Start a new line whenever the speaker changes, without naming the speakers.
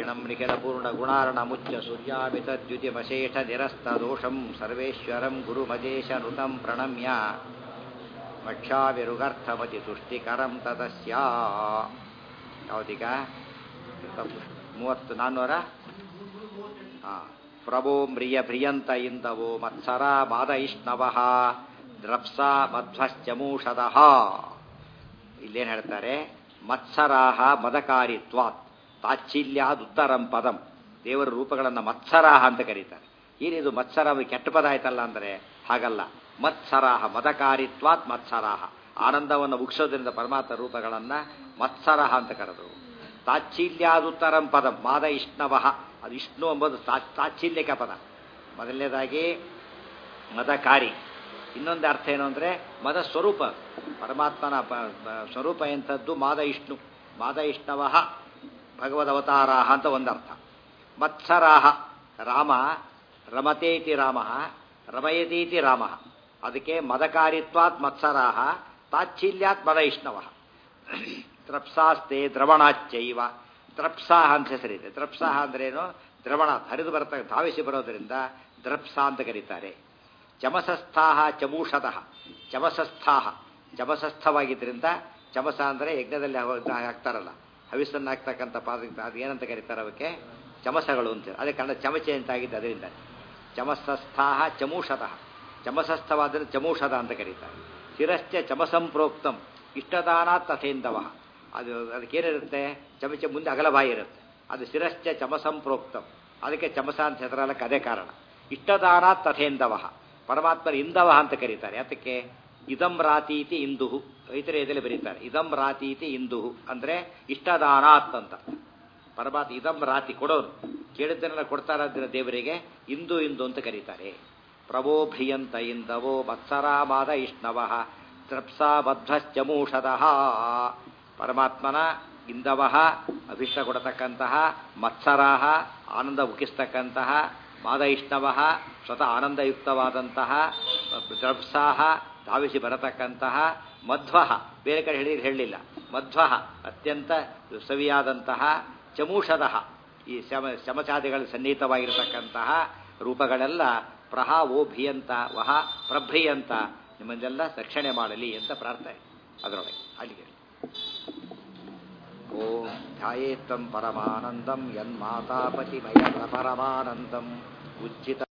ನಾರಾಯಣಂ ನಿಖಿಲಪೂರ್ಣಗುಣಾರ್ಣಮುಚ್ಯ ಸೂರ್ಯಾಮಿತದ್ಯುತಿಮಶೇಷನಿರಸ್ತದೋಷಂ ಸರ್ವೇಶ್ವರಂ ಗುರುಮಜೇಶನುತಂ ಪ್ರಣಮ್ಯ ವಕ್ಷಾವಿರುಗರ್ಥಮತಿ ತುಷ್ಟಿಕರಂ ತತಸ್ಯ. ಯಾವುದೀಗ 400 ಪ್ರಭೋ ಮ್ರಿಯ ಭ್ರಿಯಂತ ಇಂದವೋ ಮತ್ಸರ ಮಾದ ಇಷ್ಣವಃ ದ್ರಪ್ಸ ಮಧ್ವಶ್ಚಮೂಷದಃ. ಇಲ್ಲೇನು ಹೇಳ್ತಾರೆ? ಮತ್ಸರಾಹ ಮದಕಾರಿತ್ವಾತ್ ತಾಚ್ಛಿಲ್ಯಾದುತ್ತರಂ ಪದಂ. ದೇವರ ರೂಪಗಳನ್ನು ಮತ್ಸರಾಹ ಅಂತ ಕರೀತಾರೆ. ಏನಿದು ಮತ್ಸರ ಕೆಟ್ಟ ಪದ ಆಯ್ತಲ್ಲ ಅಂದರೆ ಹಾಗಲ್ಲ. ಮತ್ಸರಾಹ ಮದಕಾರಿತ್ವಾತ್ ಮತ್ಸರಾಹ, ಆನಂದವನ್ನು ಮುಗಿಸೋದ್ರಿಂದ ಪರಮಾತ್ಮ ರೂಪಗಳನ್ನು ಮತ್ಸರಹ ಅಂತ ಕರೆದರು. ತಾಚ್ಛಿಲ್ಯಾದುತ್ತರಂ ಪದಂ ಮಾದ ಇಷ್ಣವಃ, ಅದು ವಿಷ್ಣು ಎಂಬುದು ತಾಚ್ಛಿಲ್ಯಕ ಪದ. ಮೊದಲನೇದಾಗಿ ಮದಕಾರಿ, ಇನ್ನೊಂದು ಅರ್ಥ ಏನು ಅಂದರೆ ಮದ ಸ್ವರೂಪ, ಪರಮಾತ್ಮನ ಸ್ವರೂಪ ಎಂಥದ್ದು ಮಾದ ಇಷ್ಣು. ಮಾದ ಇಷ್ಣವಃ ಭಗವದವತಾರಾಹ ಅಂತ ಒಂದರ್ಥ. ಮತ್ಸರಾಹ ರಾಮ ರಮತೇತಿ ರಾಮ ರಮಯತೀತಿ ರಾಮ, ಅದಕ್ಕೆ ಮದಕಾರಿತ್ವಾತ್ ಮತ್ಸರಾಹ ತಾಚ್ಛಿಲ್ಯಾತ್ ಮದ ಇಷ್ಣವಃ. ದ್ರಪ್ಸಾಸ್ತೆ ದ್ರವಣಾಚ್ಚೈವ, ದ್ರಪ್ಸಾಹ ಅಂತ ಹೆಸರಿದೆ. ದ್ರಪ್ಸಾಹ ಅಂದ್ರೇನು? ದ್ರವಣ ಹರಿದು ಬರ್ತಾ ಧಾವಿಸಿ ಬರೋದರಿಂದ ದ್ರಪ್ಸ ಅಂತ ಕರೀತಾರೆ. ಚಮಸಸ್ಥಾಹ ಚಮೂಷತಃ, ಚಮಸಸ್ಥಾಹ ಚಮಸಸ್ಥವಾಗಿದ್ದರಿಂದ, ಚಮಸ ಅಂದರೆ ಯಜ್ಞದಲ್ಲಿ ಹಾಕ್ತಾರಲ್ಲ ಹವಿಸ್ಸನ್ನು ಹಾಕ್ತಕ್ಕಂಥ ಪಾದ, ಅದು ಏನಂತ ಕರೀತಾರೆ? ಅವಕ್ಕೆ ಚಮಸಗಳು ಅಂತ. ಅದೇ ಕನ್ನಡ ಚಮಚೆ ಅಂತಾಗಿದ್ದು ಅದರಿಂದ. ಚಮಸಸ್ಥಾಹ ಚಮೂಷತಃ, ಚಮಸಸ್ಥವಾದರೆ ಚಮೂಷದ ಅಂತ ಕರೀತಾರೆ. ಶಿರಶ್ಚ ಚಮಸಂಪ್ರೋಕ್ತಂ ಇಷ್ಟದಾನಾತ್ ತಥೇಂದವಃ, ಅದು ಅದಕ್ಕೇನಿರುತ್ತೆ? ಚಮಚೆ ಮುಂದೆ ಅಗಲಬಾಯಿ ಇರುತ್ತೆ, ಅದು ಶಿರಶ್ಚ ಚಮಸಂಪ್ರೋಕ್ತಂ, ಅದಕ್ಕೆ ಚಮಸ ಅಂತ ಹೆಸರಲ್ಲಕ್ಕೆ ಅದೇ ಕಾರಣ. ಇಷ್ಟದಾನಾತ್ ತಥೇಂದವಃ, ಪರಮಾತ್ಮನ ಇಂದವಃ ಅಂತ ಕರೀತಾರೆ. ಅದಕ್ಕೆ ಇದಂ ರಾತೀತಿ ಇಂದುಹು, ಐತರೇಯದಲ್ಲಿ ಬರೀತಾರೆ. ಇದಂ ರಾತೀತಿ ಇಂದುಹು ಅಂದರೆ ಇಷ್ಟದಾನಾತ್ ಅಂತ. ಪರಮಾತ್ಮ ಇದಂ ರಾತಿ ಕೊಡೋರು, ಕೇಳಿದ್ದನ್ನೆಲ್ಲ ಕೊಡ್ತಾರಾದ್ರೆ ದೇವರಿಗೆ ಇಂದು ಇಂದು ಅಂತ ಕರೀತಾರೆ. ಪ್ರಭೋ ಭ್ರಿಯಂತ ಇಂದವೋ ಮತ್ಸರಾಮಾದ ಇಷ್ಣವಃ ತ್ರಪ್ಸ ಬದ್ಧಶ್ಚಮೂಷದಃ. ಪರಮಾತ್ಮನ ಇಂದವಃ ಅಭಿಷ್ಟ ಕೊಡತಕ್ಕಂತಹ, ಮತ್ಸರಾಹ ಆನಂದ ಉಕ್ಕಿಸ್ತಕ್ಕಂತಹ, ಮಾದ ಇಷ್ಣವಃ ಸ್ವತಃ ಆನಂದಯುಕ್ತವಾದಂತಹ, ದ್ರಪ್ಸಾಹ ಧಾವಿಸಿ ಬರತಕ್ಕಂತಹ, ಮಧ್ವಃ ಬೇರೆ ಕಡೆ ಹೇಳಲಿಲ್ಲ, ಮಧ್ವಃ ಅತ್ಯಂತ ಸವಿಯಾದಂತಹ, ಚಮೂಷದಃ ಈ ಶಮಚಾದಿಗಳ ಸನ್ನಿಹಿತವಾಗಿರತಕ್ಕಂತಹ ರೂಪಗಳೆಲ್ಲ ಪ್ರಹ ಓ ಭ್ರಿಯಂತ ವಹ ಪ್ರಭ್ರಿಯಂತ, ನಿಮ್ಮನ್ನೆಲ್ಲ ರಕ್ಷಣೆ ಮಾಡಲಿ ಅಂತ ಪ್ರಾರ್ಥನೆ ಅದರೊಳಗೆ. ಅಲ್ಲಿಗೆ ಓಂ ಧ್ಯಾಯೇತ್ತಂ ಪರಮಾನಂದಂ ಯನ್ಮಾತಾಪತಿಮಯ ಪರಮಾನಂದಂ ಉಜ್ಜಿತ